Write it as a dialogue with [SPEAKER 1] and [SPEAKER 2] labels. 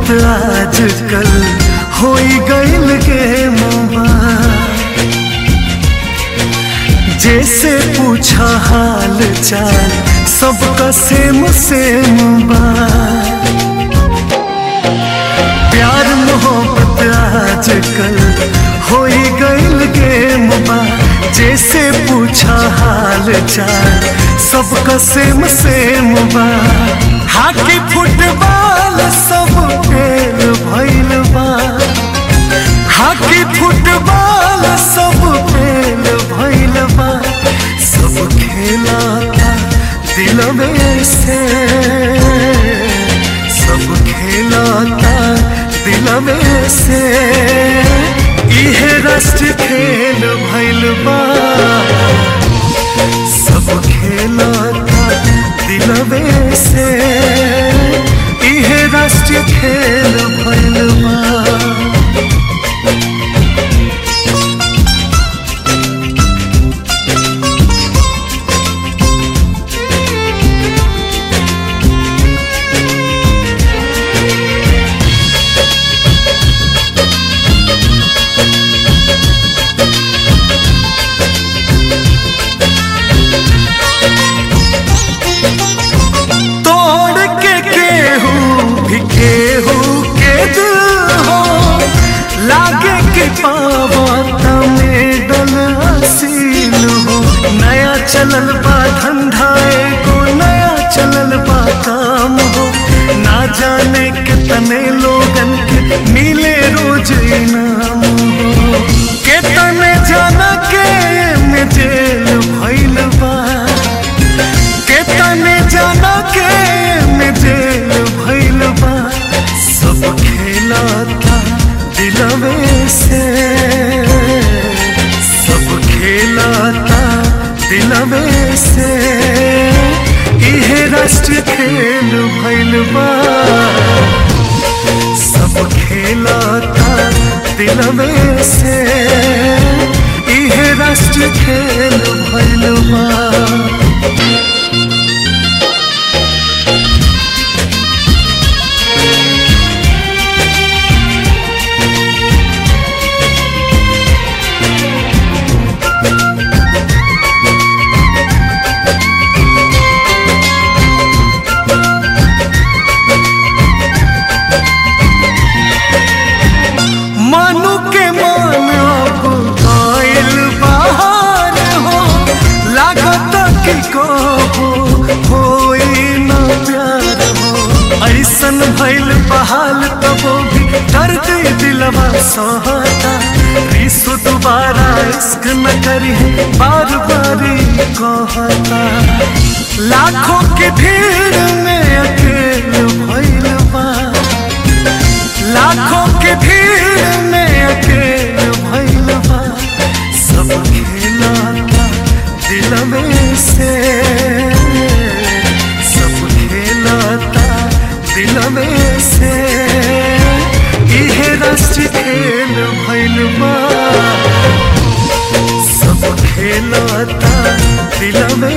[SPEAKER 1] मोहब्बत आजकल होई गइल के मुबा, जैसे पूछा हाल चाल सबका सेम सेम बा। प्यार मोहब्बत आजकल होई गइल के मुबा, जैसे पूछा हाल चाल सबका सेम सेम बा। हॉकी फुटबॉल सब खेल भइल बा, हॉकी फुटबॉल सब खेल भइल बा। सब खेलाता दिल में से, सब खेलाता दिल में से। इहे राष्ट्र खेल भइल बा, सब खेलाता दिल में से। इहे राष्ट्र खेल भइल बा। केहू के दिल हो लागे कि पावता में डल असील हो। नया चलल बा धंधा एगो, नया चलल बा काम हो। ना जाने कितने लोगन के मिले रोज इनाम हो। कितने जाना के में जेल भइल बा, कितने जाना के में जेल भइल बा। सब खेलाता दिल में से, सब खेलाता दिल में से। इहे राष्ट्र खेल भइल बा, सब खेलाता दिल में से। इहे राष्ट्र खेल भइल बा। ऐसन भइल बहाल तबो भी दर्द दिलवा सहता। रिसो दोबारा इश्क न करी बार बार कहता। लाखों के भीड़ में अकेले भइल बा, लाखों के भीड़ में अकेले भइल बा। सब खेलाता दिल में से, सब खेलाता दिल में से। इहे राष्ट्र खेल भइल बा, सब खेलाता दिल में